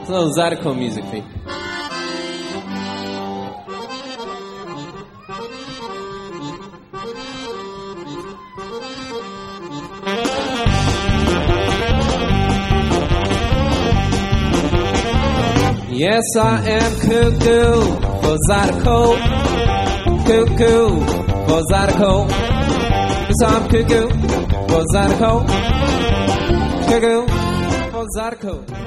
It's a little Zydeco music thing. Yes, I am cuckoo for Zydeco. Cuckoo for Zydeco. Yes, I'm cuckoo for Zydeco. Cuckoo for Zydeco.